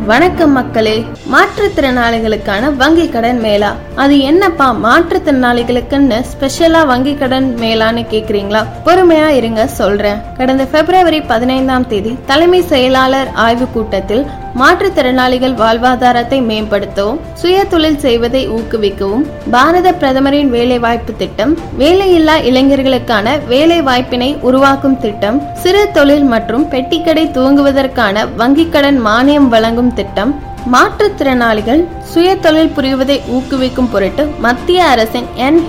வணக்கம் மக்களே. மாற்றுத்திறனாளிகளுக்கான வங்கி கடன் மேளா, அது என்னப்பா மாற்றுத்திறனாளிகளுக்குன்னு ஸ்பெஷலா வங்கி கடன் மேளான்னு கேக்குறீங்களா? பொறுமையா இருங்க, சொல்றேன். கடந்த பிப்ரவரி 15 தலைமை செயலாளர் ஆய்வு கூட்டத்தில் மாற்றுத்திறனாளிகள் வாழ்வாதாரத்தை மேம்படுத்தவும், சுய தொழில் செய்வதை ஊக்குவிக்கவும் பாரத பிரதமரின் வேலை வாய்ப்பு திட்டம், வேலையில்லா இளைஞர்களுக்கான வேலை வாய்ப்பினை உருவாக்கும் திட்டம், சிறு தொழில் மற்றும் பெட்டிக்கடை துவங்குவதற்கான வங்கி கடன் மானியம் வழங்கும் திட்டம், மாற்றுத்திறனாளிகள் சுய தொழில் புரிவதை ஊக்குவிக்கும் பொருட்டு மத்திய அரசின்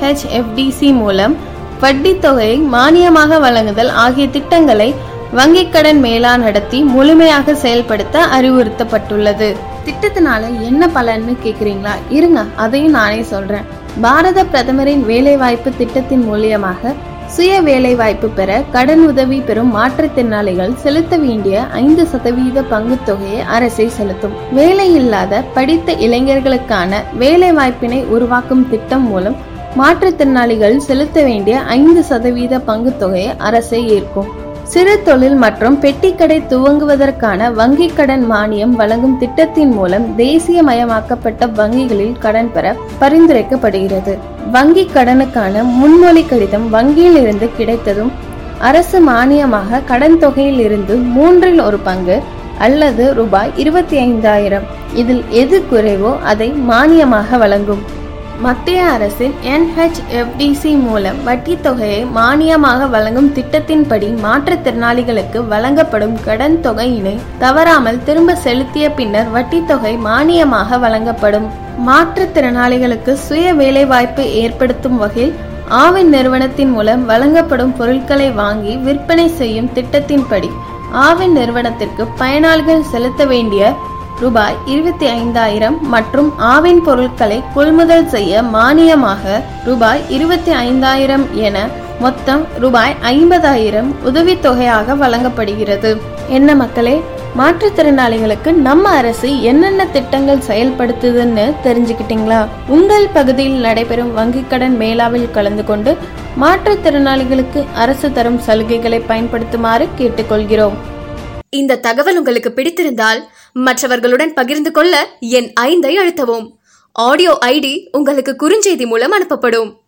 NHFDC மூலம் வட்டி தொகையை மானியமாக வழங்குதல் ஆகிய திட்டங்களை வங்கி கடன் மேளா நடத்தி முழுமையாக செயல்படுத்த அறிவுறுத்தப்பட்டுள்ளது. திட்டத்தினால என்ன பலன்னு கேக்குறீங்களா? இருங்க, அதையும் நானே சொல்றேன். பாரத பிரதமரின் வேலைவாய்ப்பு திட்டத்தின் மூலியமாக சுய வேலை வாய்ப்பு பெற கடன் உதவி பெறும் மாற்றுத்திறனாளிகள் செலுத்த வேண்டிய 5% பங்கு தொகையை அரசே செலுத்தும். வேலையில்லாத படித்த இளைஞர்களுக்கான வேலை வாய்ப்பினை உருவாக்கும் திட்டம் மூலம் மாற்றுத்திறனாளிகள் செலுத்த வேண்டிய 5% பங்கு தொகையை அரசே ஏற்கும். சிறு தொழில் மற்றும் பெட்டிக்கடை துவங்குவதற்கான வங்கி கடன் மானியம் வழங்கும் திட்டத்தின் மூலம் தேசியமயமாக்கப்பட்ட வங்கிகளில் கடன் பெற பரிந்துரைக்கப்படுகிறது. வங்கி கடனுக்கான முன்மொழி கடிதம் வங்கியில் இருந்து கிடைத்ததும் அரசு மானியமாக கடன் தொகையில் இருந்து 1/3 பங்கு அல்லது ரூபாய் 25,000 இதில் எது குறைவோ அதை மானியமாக வழங்கும். மத்திய அரசின் NHFDC மூலம் வட்டி தொகையை மானியமாக வழங்கும் திட்டத்தின்படி மாற்றுத்திறனாளிகளுக்கு வழங்கப்படும் கடன் தொகையினை தவறாமல் திரும்ப செலுத்திய பின்னர் வட்டி தொகை மானியமாக வழங்கப்படும். மாற்றுத்திறனாளிகளுக்கு சுய வேலை வாய்ப்பு ஏற்படுத்தும் வகையில் ஆவின் நிறுவனத்தின் மூலம் வழங்கப்படும் பொருட்களை வாங்கி விற்பனை செய்யும் திட்டத்தின்படி ஆவின் நிறுவனத்திற்கு பயனாளிகள் செலுத்த வேண்டிய ரூபாய் 25,000 மற்றும் ஆவின் பொருட்களை கொள்முதல் செய்ய மானியமாக ரூபாய் 25,000 என மொத்தம் ரூபாய் 50,000 உதவித்தொகையாக வழங்கப்படுகிறது. என்ன மக்களே, மாற்றுத்திறனாளிகளுக்கு நம்ம அரசு என்னென்ன திட்டங்கள் செயல்படுத்துதுன்னு தெரிஞ்சுக்கிட்டீங்களா? உங்கள் பகுதியில் நடைபெறும் வங்கி கடன் மேளாவில் கலந்து கொண்டு மாற்றுத்திறனாளிகளுக்கு அரசு தரும் சலுகைகளை பயன்படுத்துமாறு கேட்டுக்கொள்கிறோம். இந்த தகவல் உங்களுக்கு பிடித்திருந்தால் மற்றவர்களுடன் பகிர்ந்து கொள்ள எண் 5 அழுத்தவும். ஆடியோ ஐடி உங்களுக்கு குறுஞ்செய்தி மூலம் அனுப்பப்படும்.